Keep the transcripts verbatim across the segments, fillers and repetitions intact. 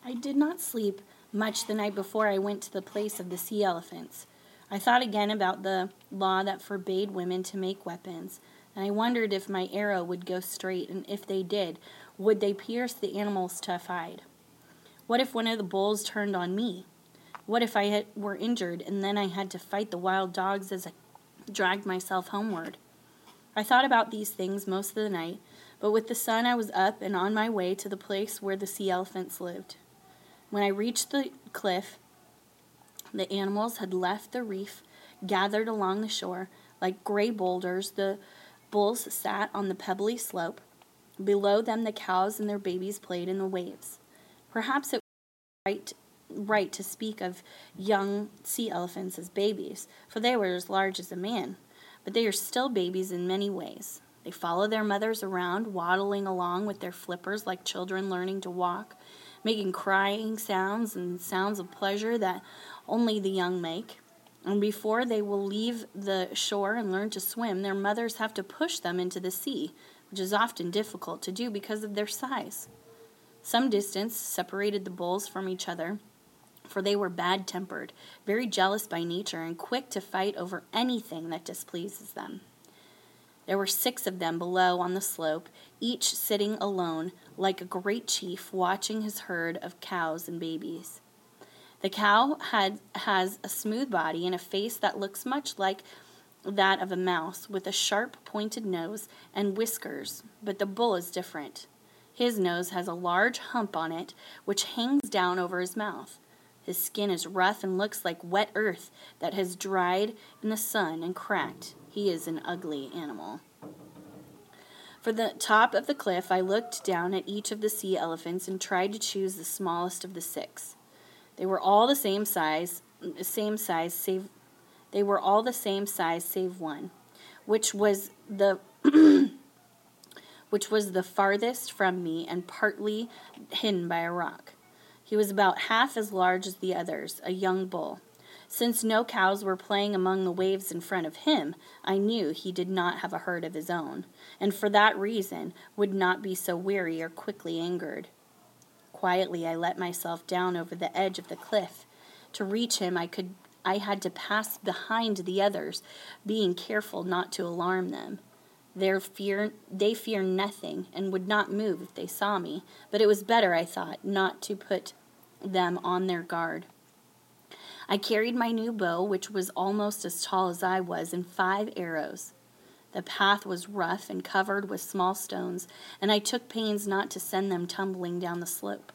I did not sleep much the night before I went to the place of the sea elephants. I thought again about the law that forbade women to make weapons, and I wondered if my arrow would go straight, and if they did, would they pierce the animal's tough hide? What if one of the bulls turned on me? What if I had, were injured, and then I had to fight the wild dogs as I dragged myself homeward? I thought about these things most of the night, but with the sun I was up and on my way to the place where the sea elephants lived. When I reached the cliff, the animals had left the reef, gathered along the shore. Like gray boulders, the bulls sat on the pebbly slope. Below them, the cows and their babies played in the waves. Perhaps it was right, right to speak of young sea elephants as babies, for they were as large as a man. But they are still babies in many ways. They follow their mothers around, waddling along with their flippers like children learning to walk, making crying sounds and sounds of pleasure that only the young make. And before they will leave the shore and learn to swim, their mothers have to push them into the sea, which is often difficult to do because of their size. Some distance separated the bulls from each other, for they were bad-tempered, very jealous by nature, and quick to fight over anything that displeases them. There were six of them below on the slope, each sitting alone, like a great chief watching his herd of cows and babies. The cow had, has a smooth body and a face that looks much like that of a mouse, with a sharp pointed nose and whiskers, but the bull is different. His nose has a large hump on it, which hangs down over his mouth. His skin is rough and looks like wet earth that has dried in the sun and cracked. He is an ugly animal. For the top of the cliff, I looked down at each of the sea elephants and tried to choose the smallest of the six. They were all the same size, same size, save they were all the same size save one, which was the which was the farthest from me and partly hidden by a rock. He was about half as large as the others, a young bull. Since no cows were playing among the waves in front of him, I knew he did not have a herd of his own, and for that reason would not be so weary or quickly angered. Quietly I let myself down over the edge of the cliff. To reach him, I could I had to pass behind the others, being careful not to alarm them. Their fear, they fear nothing and would not move if they saw me, but it was better, I thought, not to put them on their guard. I carried my new bow, which was almost as tall as I was, and five arrows. The path was rough and covered with small stones, and I took pains not to send them tumbling down the slope.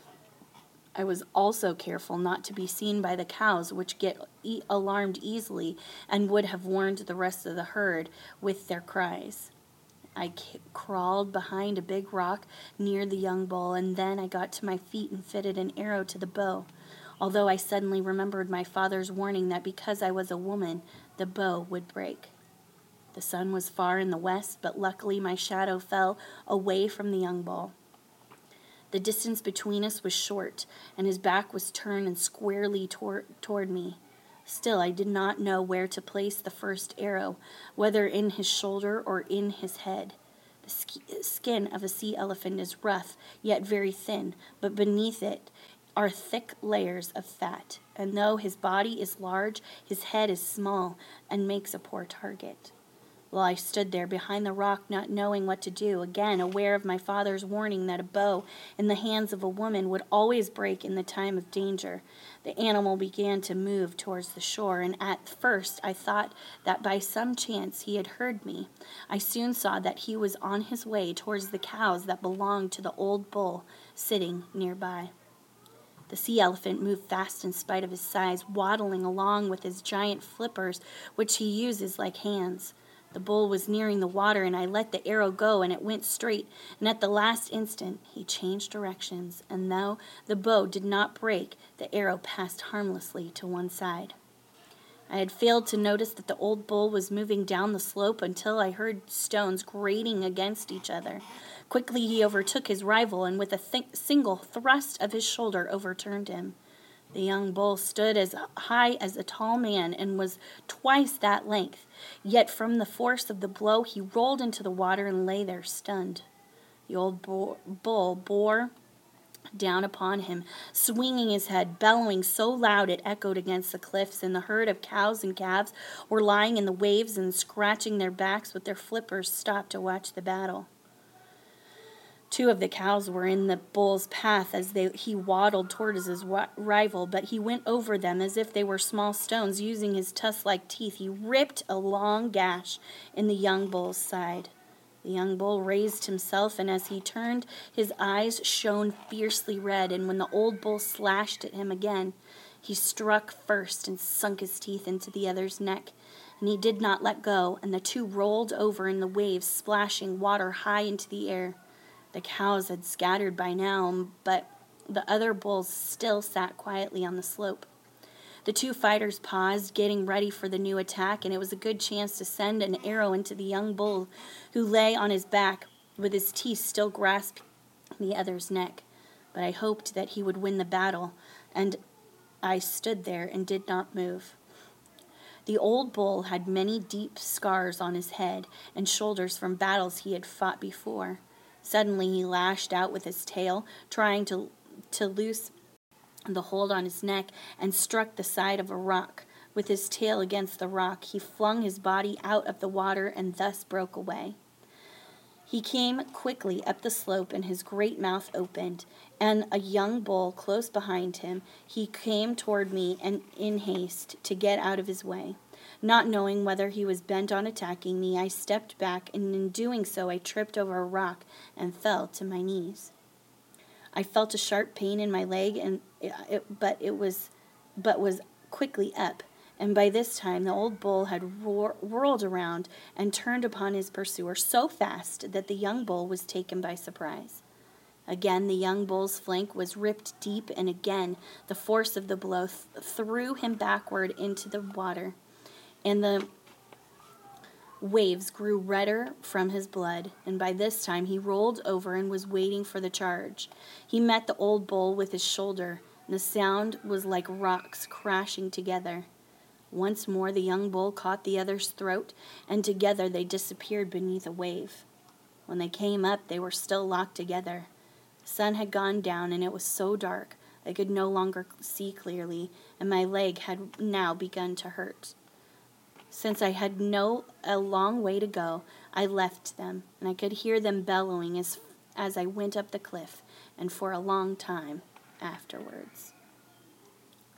I was also careful not to be seen by the cows, which get e- alarmed easily and would have warned the rest of the herd with their cries. I c- crawled behind a big rock near the young bull, and then I got to my feet and fitted an arrow to the bow, although I suddenly remembered my father's warning that because I was a woman, the bow would break. The sun was far in the west, but luckily my shadow fell away from the young bull. The distance between us was short, and his back was turned and squarely tor- toward me. Still, I did not know where to place the first arrow, whether in his shoulder or in his head. The sk- skin of a sea elephant is rough, yet very thin, but beneath it are thick layers of fat, and though his body is large, his head is small and makes a poor target. While I stood there behind the rock, not knowing what to do, again aware of my father's warning that a bow in the hands of a woman would always break in the time of danger, the animal began to move towards the shore, and at first I thought that by some chance he had heard me. I soon saw that he was on his way towards the cows that belonged to the old bull sitting nearby. The sea elephant moved fast in spite of his size, waddling along with his giant flippers, which he uses like hands. The bull was nearing the water, and I let the arrow go, and it went straight, and at the last instant he changed directions, and though the bow did not break, the arrow passed harmlessly to one side. I had failed to notice that the old bull was moving down the slope until I heard stones grating against each other. Quickly he overtook his rival, and with a th- single thrust of his shoulder overturned him. The young bull stood as high as a tall man and was twice that length, yet from the force of the blow he rolled into the water and lay there stunned. The old bull bore down upon him, swinging his head, bellowing so loud it echoed against the cliffs, and the herd of cows and calves were lying in the waves and scratching their backs with their flippers stopped to watch the battle. Two of the cows were in the bull's path as they, he waddled toward his rival, but he went over them as if they were small stones. Using his tusk-like teeth, he ripped a long gash in the young bull's side. The young bull raised himself, and as he turned, his eyes shone fiercely red, and when the old bull slashed at him again, he struck first and sunk his teeth into the other's neck, and he did not let go, and the two rolled over in the waves, splashing water high into the air. The cows had scattered by now, but the other bulls still sat quietly on the slope. The two fighters paused, getting ready for the new attack, and it was a good chance to send an arrow into the young bull, who lay on his back with his teeth still grasping the other's neck. But I hoped that he would win the battle, and I stood there and did not move. The old bull had many deep scars on his head and shoulders from battles he had fought before. Suddenly he lashed out with his tail, trying to, to loose the hold on his neck, and struck the side of a rock. With his tail against the rock, he flung his body out of the water and thus broke away. He came quickly up the slope, and his great mouth opened, and a young bull close behind him. He came toward me and in haste to get out of his way. Not knowing whether he was bent on attacking me, I stepped back, and in doing so I tripped over a rock and fell to my knees. I felt a sharp pain in my leg, and it, it, but it was, but was quickly up. And by this time, the old bull had roar, whirled around and turned upon his pursuer so fast that the young bull was taken by surprise. Again, the young bull's flank was ripped deep, and again the force of the blow th- threw him backward into the water, and the waves grew redder from his blood, and by this time he rolled over and was waiting for the charge. He met the old bull with his shoulder, and the sound was like rocks crashing together. Once more the young bull caught the other's throat, and together they disappeared beneath a wave. When they came up, they were still locked together. The sun had gone down, and it was so dark I could no longer see clearly, and my leg had now begun to hurt. Since I had no a long way to go, I left them, and I could hear them bellowing as as I went up the cliff, and for a long time afterwards.